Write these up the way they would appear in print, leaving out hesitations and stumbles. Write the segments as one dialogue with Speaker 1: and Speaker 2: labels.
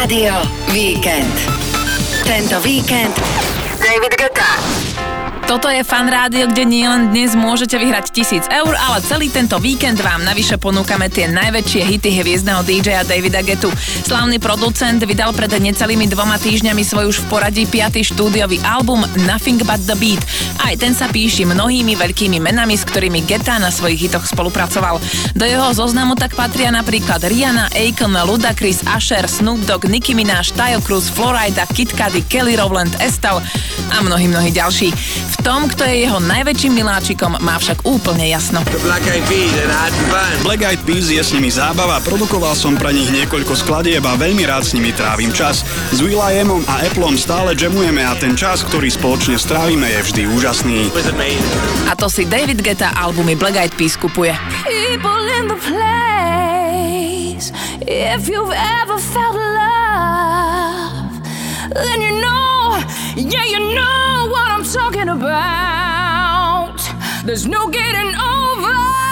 Speaker 1: Rádio Víkend. Tento víkend David Guetta.
Speaker 2: Toto je Fan Rádio, kde nielen dnes môžete vyhrať 1000 eur, ale celý tento víkend vám navyše ponúkame tie najväčšie hity hviezdneho DJ-a Davida Guettu. Slávny producent vydal pred necelými 2 týždňami svoj už v poradí 5. štúdiový album Nothing But The Beat. Aj ten sa píši mnohými veľkými menami, s ktorými Guetta na svojich hitoch spolupracoval. Do jeho zoznamu tak patria napríklad Rihanna, Akon, Ludacris, Usher, Snoop Dogg, Nicki Minaj, Taio Cruz, Florida, Kid Cudi, Kelly Rowland, Estelle a mnohí ďalší. V tom, kto je jeho najväčším miláčikom, má však úplne jasno.
Speaker 3: Black Eyed Peas je s nimi zábava, produkoval som pre nich niekoľko skladieb a veľmi rád s nimi trávim čas. S will.i.amom a Appleom stále jamujeme a ten čas, ktorý spoločne strávime, je vždy úžasný.
Speaker 2: A to si David Guetta albumy Black Eyed Peas kupuje.
Speaker 4: People in the place, if you've ever felt love, then you know, yeah, you know what I'm talking about. There's no getting over.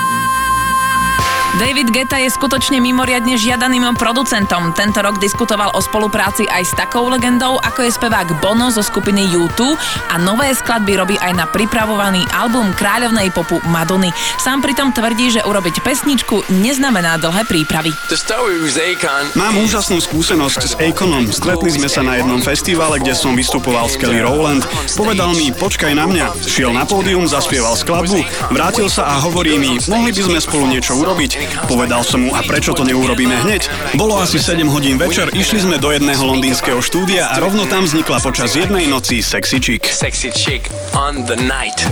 Speaker 2: David Guetta je skutočne mimoriadne žiadaným producentom. Tento rok diskutoval o spolupráci aj s takou legendou, ako je spevák Bono zo skupiny U2 a nové skladby robí aj na pripravovaný album kráľovnej popu Madony. Sám pritom tvrdí, že urobiť pesničku neznamená dlhé prípravy.
Speaker 3: Mám úžasnú skúsenosť s Akonom. Stretli sme sa na jednom festivale, kde som vystupoval s Kelly Rowland. Povedal mi, počkaj na mňa. Šiel na pódium, zaspieval skladbu, vrátil sa a hovorí mi, mohli by sme spolu niečo urobiť. Povedal som mu, a prečo to neurobíme hneď? Bolo asi 7 hodín večer, išli sme do jedného londýnskeho štúdia a rovno tam vznikla počas jednej noci Sexy Chick.
Speaker 5: Sexy Chick on the night.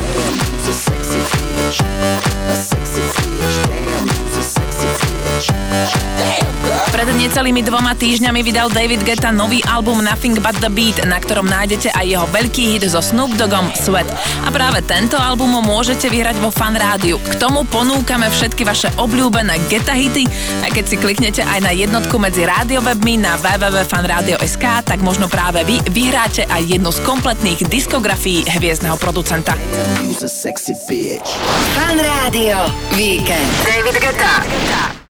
Speaker 2: Pred necelými 2 týždňami vydal David Guetta nový album Nothing But The Beat, na ktorom nájdete aj jeho veľký hit so Snoop Doggom Sweat. A práve tento album môžete vyhrať vo Fan Rádiu. K tomu ponúkame všetky vaše obľúbené Guetta hity a keď si kliknete aj na jednotku medzi rádiowebmi na www.fanradio.sk, tak možno práve vy vyhráte aj jednu z kompletných diskografií hviezdneho producenta.
Speaker 1: Fan Rádio Víkend. David Guetta.